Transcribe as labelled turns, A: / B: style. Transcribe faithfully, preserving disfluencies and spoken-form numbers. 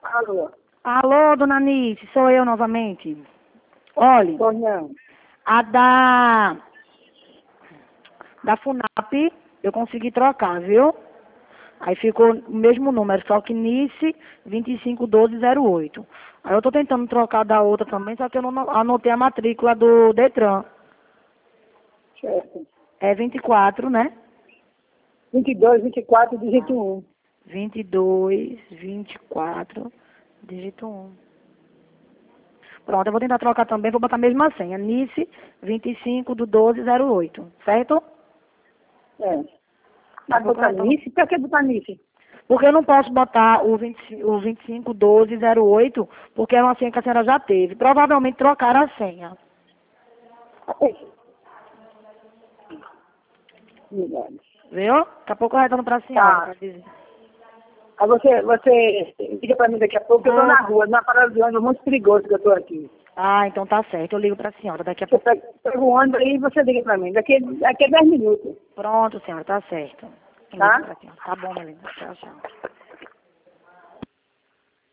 A: Alô?
B: Alô, dona Nice, sou eu novamente. Olhe,
A: Pois não.
B: a da, da FUNAP eu consegui trocar, viu? Aí ficou o mesmo número, só que Nice vinte e cinco doze zero oito. Aí eu tô tentando trocar da outra também, só que eu não anotei a matrícula do Detran.
A: Certo.
B: É vinte e quatro, né?
A: vinte e dois, vinte e quatro, dígito um.
B: vinte e dois, vinte e quatro, dígito um. Pronto, eu vou tentar trocar também, vou botar a mesma senha. Nice vinte e cinco do doze zero oito, certo?
A: É.
B: Tá
A: Mas botar
B: correto?
A: nice? Pra que botar nice?
B: Porque eu não posso botar o, vinte, o vinte e cinco doze zero oito, porque é uma senha que a senhora já teve. Provavelmente trocaram a senha.
A: Obrigado.
B: Viu? Daqui a pouco eu retorno para a senhora.
A: Tá.
B: Pra dizer.
A: Aí você, você liga pra mim daqui a pouco, eu tô
B: Vou...
A: na rua, numa parada de ônibus muito perigoso que eu tô aqui.
B: Ah, então tá certo. Eu ligo para a senhora daqui a
A: Você
B: pouco.
A: pega, pega o ônibus aí e você liga pra mim. Daqui, daqui a dez minutos,
B: Pronto, senhora, tá certo. Eu ligo
A: tá?
B: pra senhora. Tá bom, Melina. Tchau, tchau.